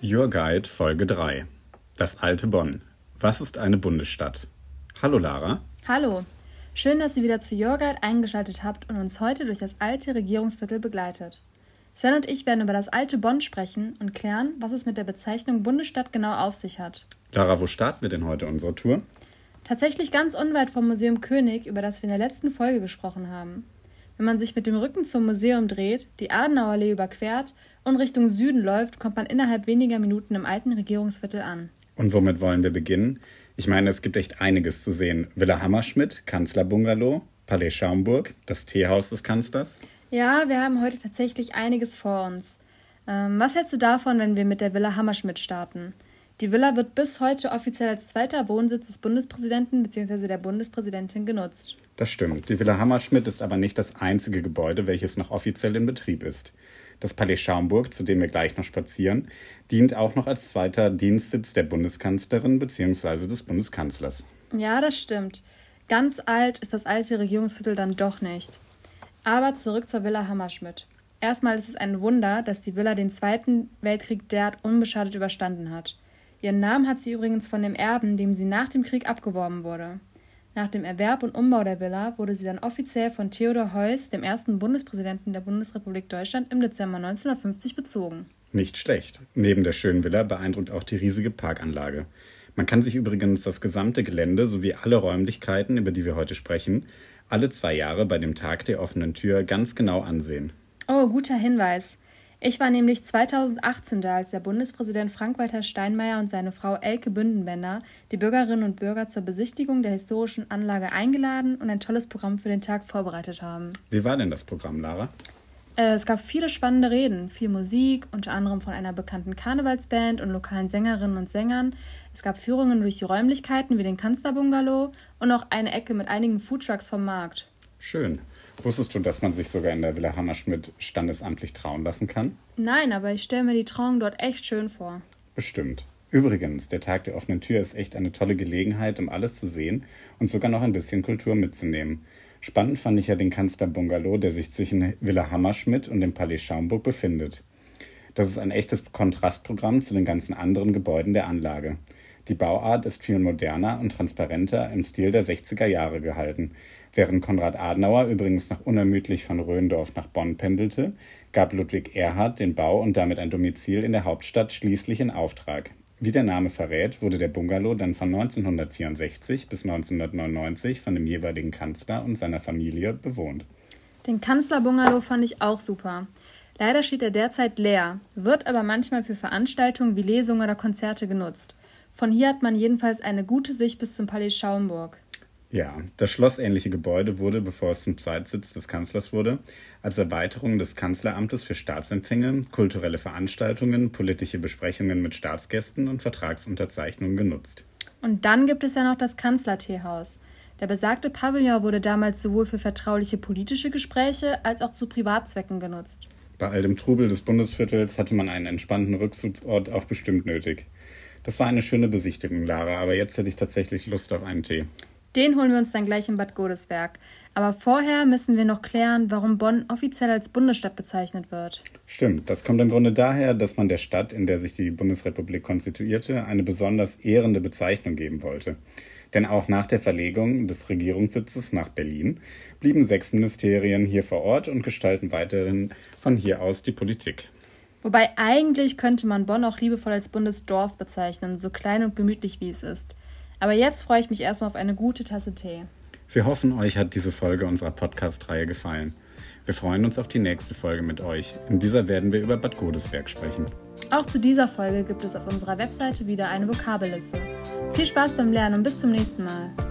Your Guide Folge 3. Das alte Bonn. Was ist eine Bundesstadt? Hallo Lara. Hallo. Schön, dass ihr wieder zu Your Guide eingeschaltet habt und uns heute durch das alte Regierungsviertel begleitet. Sven und ich werden über das alte Bonn sprechen und klären, was es mit der Bezeichnung Bundesstadt genau auf sich hat. Lara, wo starten wir denn heute unsere Tour? Tatsächlich ganz unweit vom Museum König, über das wir in der letzten Folge gesprochen haben. Wenn man sich mit dem Rücken zum Museum dreht, die Adenauerallee überquert und Richtung Süden läuft, kommt man innerhalb weniger Minuten im alten Regierungsviertel an. Und womit wollen wir beginnen? Ich meine, es gibt echt einiges zu sehen. Villa Hammerschmidt, Kanzlerbungalow, Palais Schaumburg, das Teehaus des Kanzlers. Ja, wir haben heute tatsächlich einiges vor uns. Was hältst du davon, wenn wir mit der Villa Hammerschmidt starten? Die Villa wird bis heute offiziell als zweiter Wohnsitz des Bundespräsidenten bzw. der Bundespräsidentin genutzt. Das stimmt. Die Villa Hammerschmidt ist aber nicht das einzige Gebäude, welches noch offiziell in Betrieb ist. Das Palais Schaumburg, zu dem wir gleich noch spazieren, dient auch noch als zweiter Dienstsitz der Bundeskanzlerin bzw. des Bundeskanzlers. Ja, das stimmt. Ganz alt ist das alte Regierungsviertel dann doch nicht. Aber zurück zur Villa Hammerschmidt. Erstmal ist es ein Wunder, dass die Villa den Zweiten Weltkrieg derart unbeschadet überstanden hat. Ihren Namen hat sie übrigens von dem Erben, dem sie nach dem Krieg abgeworben wurde. Nach dem Erwerb und Umbau der Villa wurde sie dann offiziell von Theodor Heuss, dem ersten Bundespräsidenten der Bundesrepublik Deutschland, im Dezember 1950 bezogen. Nicht schlecht. Neben der schönen Villa beeindruckt auch die riesige Parkanlage. Man kann sich übrigens das gesamte Gelände sowie alle Räumlichkeiten, über die wir heute sprechen, alle 2 Jahre bei dem Tag der offenen Tür ganz genau ansehen. Oh, guter Hinweis. Ich war nämlich 2018 da, als der Bundespräsident Frank-Walter Steinmeier und seine Frau Elke Bündenbender die Bürgerinnen und Bürger zur Besichtigung der historischen Anlage eingeladen und ein tolles Programm für den Tag vorbereitet haben. Wie war denn das Programm, Lara? Es gab viele spannende Reden, viel Musik, unter anderem von einer bekannten Karnevalsband und lokalen Sängerinnen und Sängern. Es gab Führungen durch die Räumlichkeiten wie den Kanzlerbungalow und auch eine Ecke mit einigen Foodtrucks vom Markt. Schön. Wusstest du, dass man sich sogar in der Villa Hammerschmidt standesamtlich trauen lassen kann? Nein, aber ich stelle mir die Trauung dort echt schön vor. Bestimmt. Übrigens, der Tag der offenen Tür ist echt eine tolle Gelegenheit, um alles zu sehen und sogar noch ein bisschen Kultur mitzunehmen. Spannend fand ich ja den Kanzlerbungalow, der sich zwischen Villa Hammerschmidt und dem Palais Schaumburg befindet. Das ist ein echtes Kontrastprogramm zu den ganzen anderen Gebäuden der Anlage. Die Bauart ist viel moderner und transparenter im Stil der 60er Jahre gehalten. Während Konrad Adenauer übrigens noch unermüdlich von Röndorf nach Bonn pendelte, gab Ludwig Erhard den Bau und damit ein Domizil in der Hauptstadt schließlich in Auftrag. Wie der Name verrät, wurde der Bungalow dann von 1964 bis 1999 von dem jeweiligen Kanzler und seiner Familie bewohnt. Den Kanzlerbungalow fand ich auch super. Leider steht er derzeit leer, wird aber manchmal für Veranstaltungen wie Lesungen oder Konzerte genutzt. Von hier hat man jedenfalls eine gute Sicht bis zum Palais Schaumburg. Ja, das schlossähnliche Gebäude wurde, bevor es zum Zweitsitz des Kanzlers wurde, als Erweiterung des Kanzleramtes für Staatsempfänge, kulturelle Veranstaltungen, politische Besprechungen mit Staatsgästen und Vertragsunterzeichnungen genutzt. Und dann gibt es ja noch das Kanzlerteehaus. Der besagte Pavillon wurde damals sowohl für vertrauliche politische Gespräche als auch zu Privatzwecken genutzt. Bei all dem Trubel des Bundesviertels hatte man einen entspannten Rückzugsort auch bestimmt nötig. Das war eine schöne Besichtigung, Lara, aber jetzt hätte ich tatsächlich Lust auf einen Tee. Den holen wir uns dann gleich in Bad Godesberg. Aber vorher müssen wir noch klären, warum Bonn offiziell als Bundesstadt bezeichnet wird. Stimmt, das kommt im Grunde daher, dass man der Stadt, in der sich die Bundesrepublik konstituierte, eine besonders ehrende Bezeichnung geben wollte. Denn auch nach der Verlegung des Regierungssitzes nach Berlin blieben 6 Ministerien hier vor Ort und gestalten weiterhin von hier aus die Politik. Wobei eigentlich könnte man Bonn auch liebevoll als Bundesdorf bezeichnen, so klein und gemütlich wie es ist. Aber jetzt freue ich mich erstmal auf eine gute Tasse Tee. Wir hoffen, euch hat diese Folge unserer Podcast-Reihe gefallen. Wir freuen uns auf die nächste Folge mit euch. In dieser werden wir über Bad Godesberg sprechen. Auch zu dieser Folge gibt es auf unserer Webseite wieder eine Vokabelliste. Viel Spaß beim Lernen und bis zum nächsten Mal.